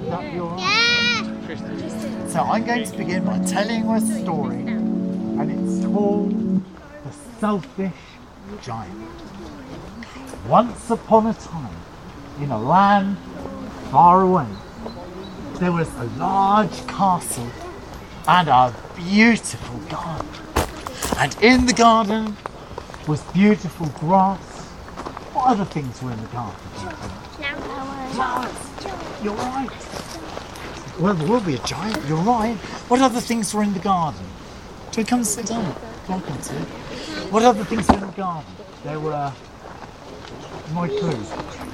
that be all right? So I'm going to begin by telling you a story, and it's called The Selfish Giant. Once upon a time, in a land far away, there was a large castle and a beautiful garden. And in the garden was beautiful grass. What other things were in the garden? Flowers. You're right. Well, there will be a giant. You're right. What other things were in the garden? Do you come and sit down? Welcome to. What other things were in the garden? There were my clues.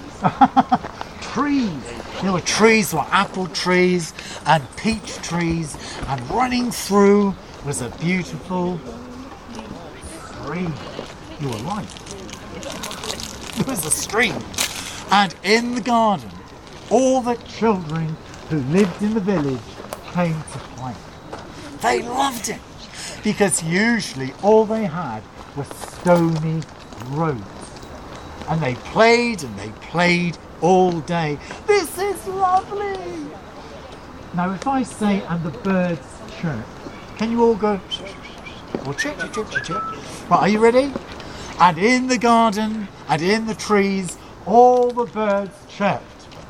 Trees. There were trees, there were apple trees and peach trees, and running through was a beautiful stream. You were right. There was a stream. And in the garden, all the children who lived in the village came to play. They loved it because usually all they had were stony roads. And they played all day. This is lovely! Now if I say, and the birds chirp, can you all go, or chirp, chirp, chirp, chirp, chirp? Right, are you ready? And in the garden, and in the trees, all the birds chirped.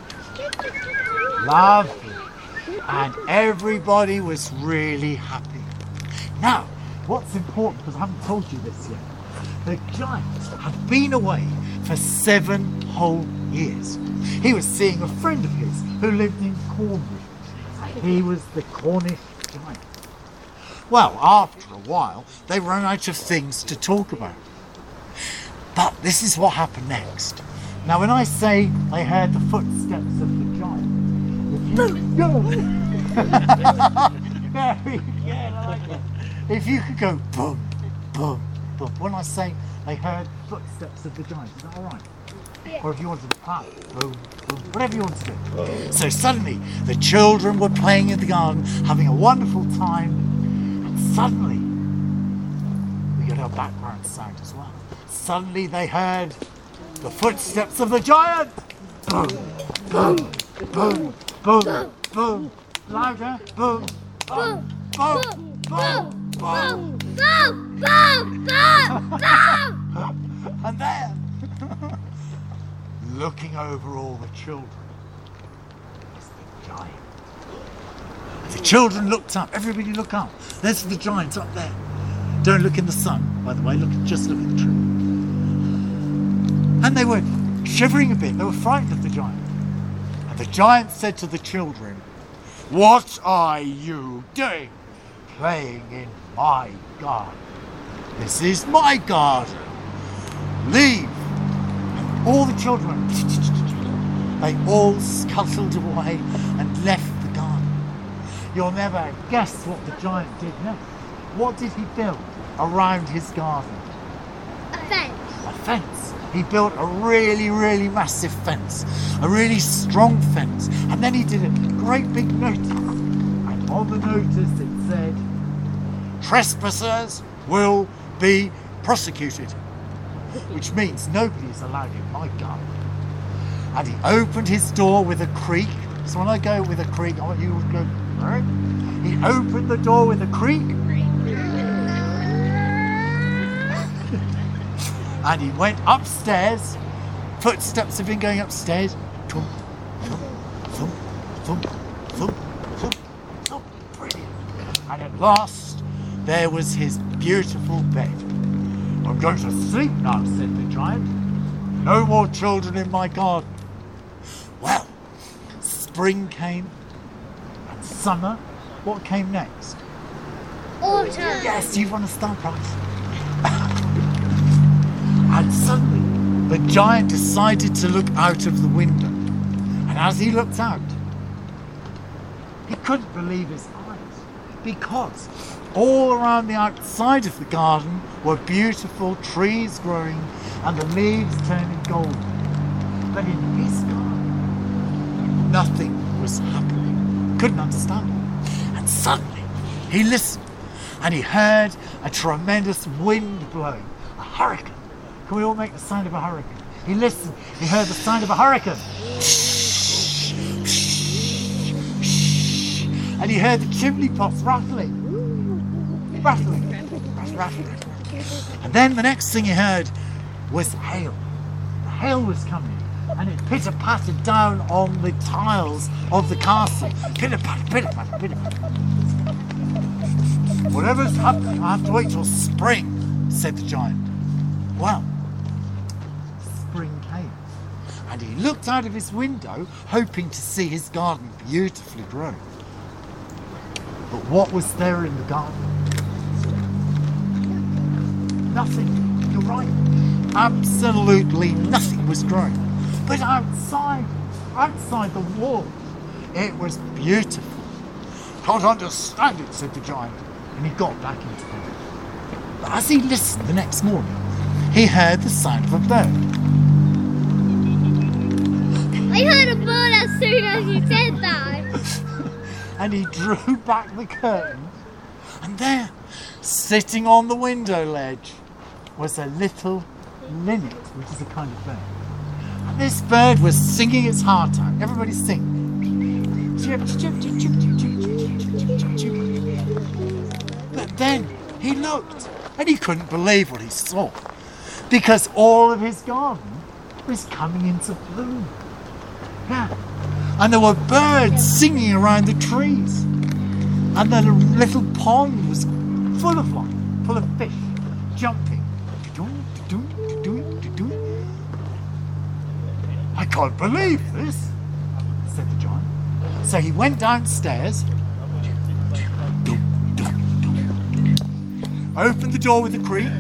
Lovely. And everybody was really happy. Now, what's important, because I haven't told you this yet, the giant had been away for 7 whole years. He was seeing a friend of his who lived in Cornwall. He was the Cornish giant. Well, after a while, they ran out of things to talk about. But this is what happened next. Now, when I say they heard the footsteps of the giant, if you could go boom, boom, boom. When I say they heard footsteps of the giant, is that all right? Yeah. Or if you wanted to clap, boom, boom, whatever you want to do. So suddenly, the children were playing in the garden, having a wonderful time, and suddenly, we got our background sound as well. Suddenly they heard the footsteps of the giant. Boom, boom, boom, boom, boom, louder, boom, boom, boom, boom, boom, boom, boom, boom. And then, looking over all the children, was the giant. The children looked up. Everybody look up. There's the giant up there. Don't look in the sun, by the way. Just look at the tree. And they were shivering a bit. They were frightened of the giant. And the giant said to the children, "What are you doing? Playing in my garden. This is my garden. Leave." And all the children, they all scuttled away and left the garden. You'll never guess what the giant did next. What did he build around his garden? A fence. A fence. He built a really, really massive fence, a really strong fence, and then he did a great big notice. And on the notice it said, "Trespassers will be prosecuted," which means nobody is allowed in my garden. And he opened his door with a creak. So when I go with a creak, I want you to go, right? He opened the door with a creak. And he went upstairs. Footsteps have been going upstairs. Thump, thump, thump, thump, thump, thump, thump. Brilliant. And at last, there was his beautiful bed. "I'm going to sleep now," said the giant. "No more children in my garden." Well, spring came and summer. What came next? Autumn. Yes, you want to start right. And suddenly, the giant decided to look out of the window. And as he looked out, he couldn't believe his eyes, because all around the outside of the garden were beautiful trees growing and the leaves turning golden. But in his garden, nothing was happening. Couldn't understand it. And suddenly, he listened and he heard a tremendous wind blowing, a hurricane. Can we all make the sound of a hurricane? He listened, he heard the sound of a hurricane. and he heard the chimney pots rattling. And then the next thing he heard was hail. Hail was coming, and it pitter-pattered down on the tiles of the castle. Pitter-patter, pitter-patter, pitter-patter. Whatever's happening, I have to wait till spring, said the giant. Well, spring came, and he looked out of his window, hoping to see his garden beautifully grown. But what was there in the garden? Nothing. You're right. Absolutely nothing was growing. But outside the wall, it was beautiful. Can't understand it, said the giant, and he got back into bed. But as he listened the next morning, he heard the sound of a bird. I heard a bird as soon as you said that. And he drew back the curtain, and there, sitting on the window ledge, was a little linnet, which is a kind of bird. And this bird was singing its heart out. Everybody sing. Chip, chip, chip, chip, chip, chip, chip, chip, chip. But then he looked, and he couldn't believe what he saw, because all of his garden was coming into bloom. Yeah. And there were birds singing around the trees. And the little pond was full of life, full of fish jumping. I can't believe this, said the giant. So he went downstairs, opened the door with a creak,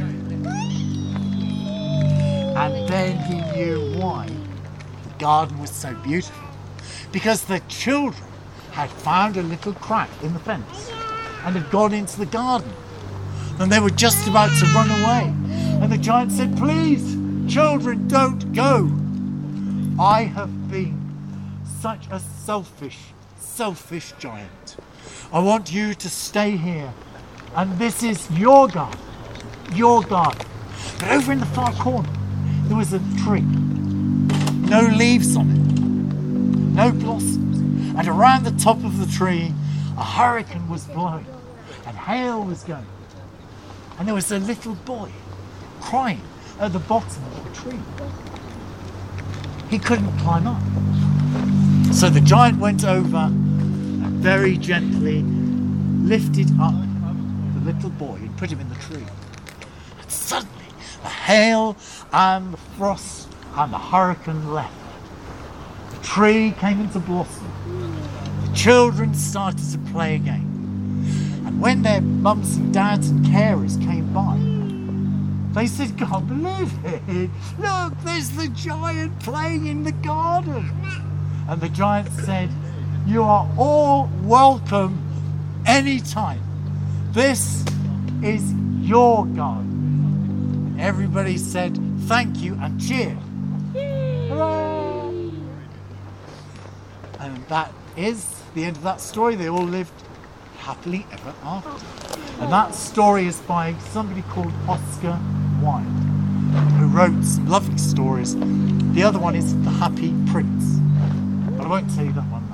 and then he knew why the garden was so beautiful. Because the children had found a little crack in the fence and had gone into the garden. And they were just about to run away. And the giant said, please, children, don't go. I have been such a selfish giant. I want you to stay here. And this is your garden. Your garden. But over in the far corner, there was a tree. No leaves on it. No blossoms. And around the top of the tree, a hurricane was blowing. And hail was going. And there was a little boy crying at the bottom of the tree. He couldn't climb up. So the giant went over and very gently lifted up the little boy and put him in the tree. And suddenly the hail and the frost and the hurricane left. The tree came into blossom. The children started to play again. And when their mums and dads and carers came by, they said, can't believe it. Look, there's the giant playing in the garden. And the giant said, you are all welcome anytime. This is your garden. And everybody said, thank you and cheer. Hooray! And that is the end of that story. They all lived happily ever after. And that story is by somebody called Oscar Wilde, who wrote some lovely stories. The other one is The Happy Prince, but I won't tell you that one now.